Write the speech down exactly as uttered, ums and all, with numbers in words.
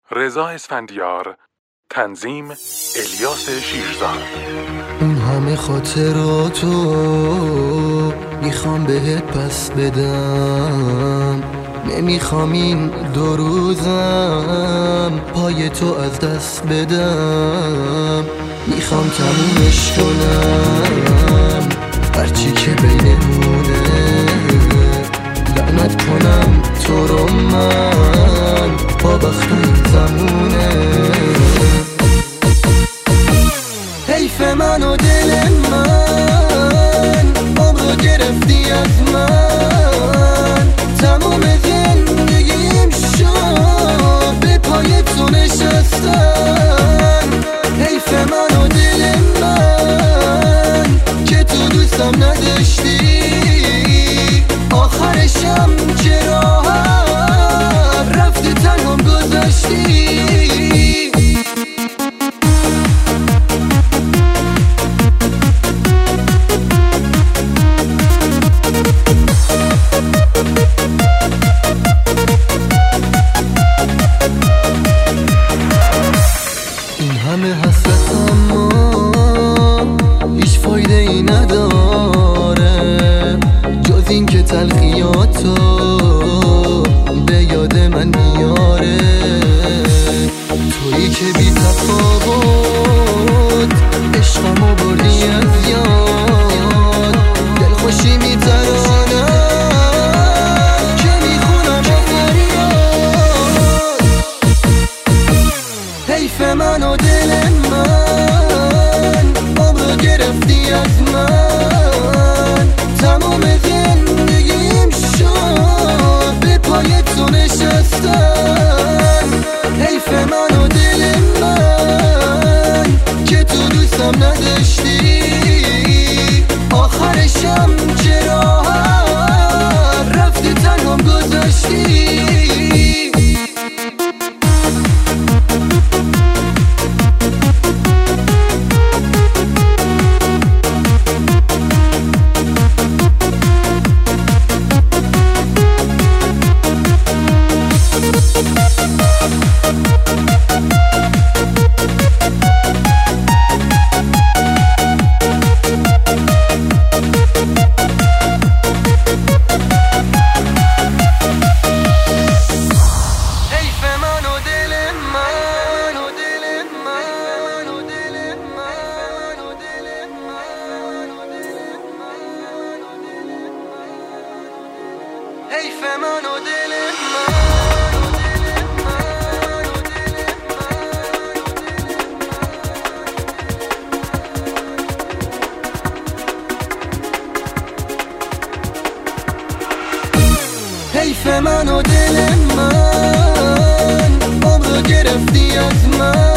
رضا اسفندیار، تنظیم الیاس شیرزاد. اون همه خاطراتو میخوام بهت پس بدم، نمیخوام این دو روزم پای تو از دست بدم. میخوام تمومش کنم هرچی که بینمونه، لعنت کنم تو رو من با بخت این زمونه. حیف من و دل من عمرو گرفتی از من، تمام زندگیم شد به پای تو نشستن. حیف من و دل من که تو دوستم نداشتی، آخرشم چرا رفتی تنهام گذاشتی. این همه حسرت اما هیچ فایده ای نداره، جز این که تلخیاتو به یاد من میاره. تویی که بی تفاوت عشقمو بردی از یاد، دلخوشی میترانم که میخونم به فریاد. حیف من و دل من عمرو گرفتی از من، تمام زندگیم شد به پای تو نشستن. حیف من و دل من که تو دوستم نداشتی، آخرشم چرا رفتی تنهام گذاشتی. حیف من و دل من. حیف من و دل من عمرو گرفتی از من.